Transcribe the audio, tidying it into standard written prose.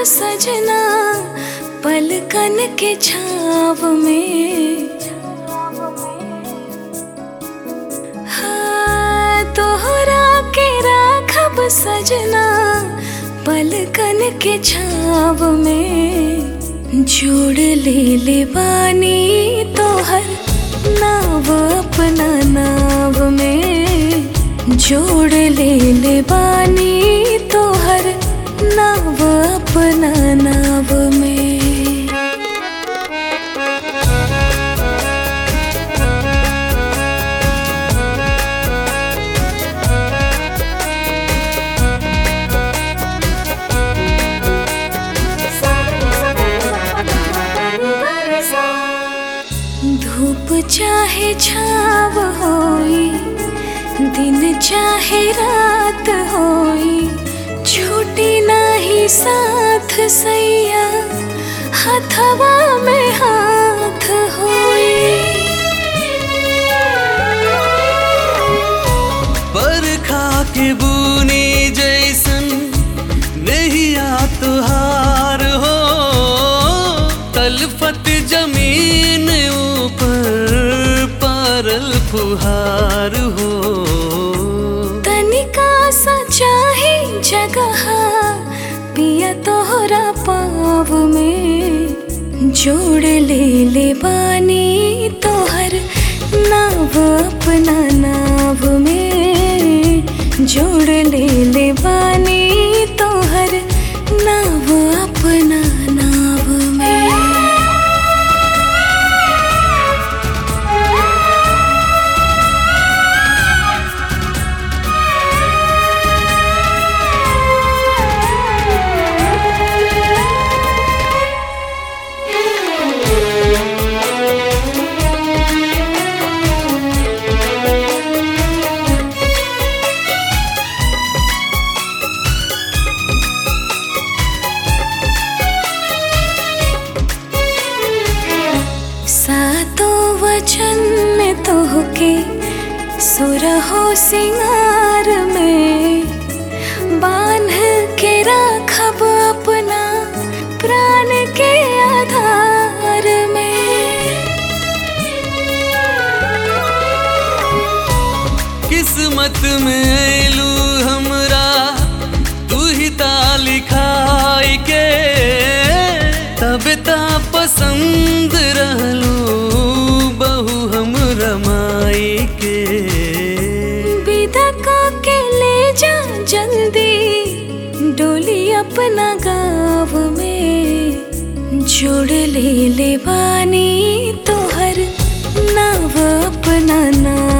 सजना पलकन के छाव में। हाँ तोहरा के राखब सजना पलकन के छाव में। जोड़ ले बानी तोहर नाव अपना नाव में। जोड़ ले बानी तोहर नाव अपना नाव में। धूप चाहे छाव होई दिन चाहे रात होई छूटी नाही साथ सैया हथवा में हाथ होई। बरखा के बूनी जैसन नैया तुहार हो। तलफत जमीन ऊपर पारल फुहार हो। तनिका सा चाहे जगह पिया तोहरा पाव में। जोड़ ले बानी तोहर नाव अपना नाव में। जोड़ ले बानी तोहर नाव अपना नाव में। सातों वचन में तोहके सुरहो सिंगार में। बांध के राखब अपना प्राण के आधार में। किस्मत में ऐलू हमरा तू ही ता लिखाई के। तब ता पसंद रहलू बहु हम रमाई के। विदा के ले जा जल्दी डोली अपना गाँव में। जोड़ ले बानी तोहर नाव अपना नाव